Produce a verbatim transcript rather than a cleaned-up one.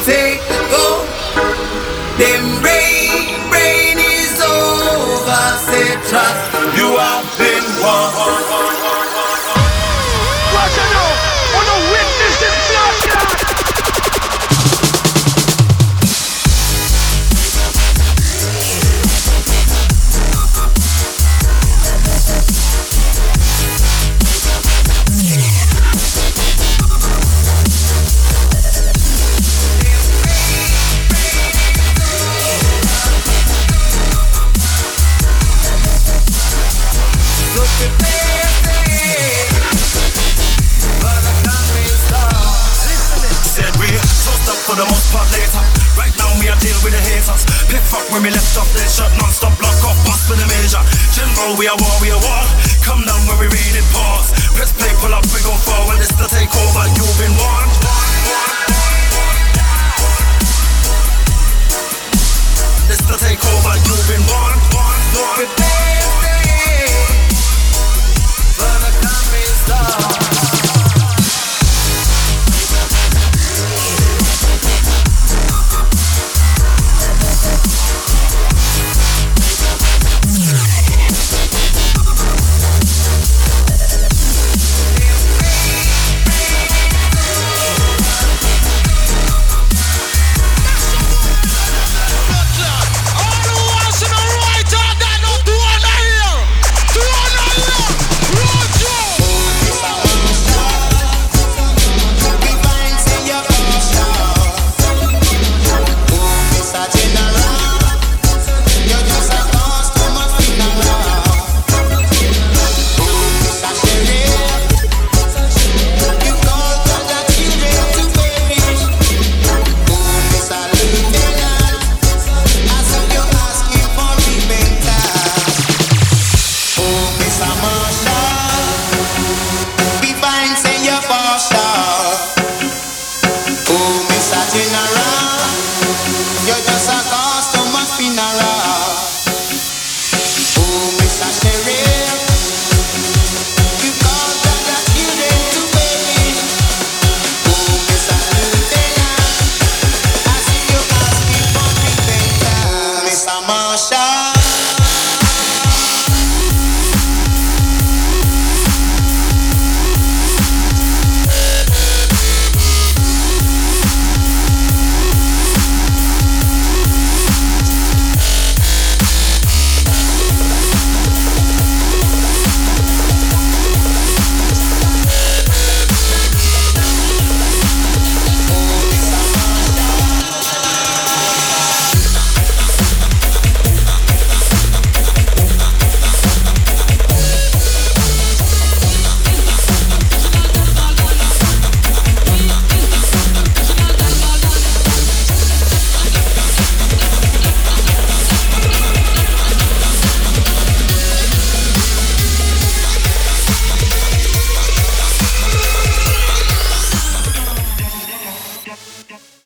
take go. Them rain, rain is over. Say trust, you have been won. Watch it now. Wanna witness this bloodshed? For the most part later. Right now me I deal with the haters. Pick fuck when me left off their shot. Non-stop block off, bust with the major. General we are war, we are war. Come down when we read it, pause. Press play, pull up, we go forward. This the takeover, you've been warned. This the takeover, you've been warned. Prepare for the coming storm.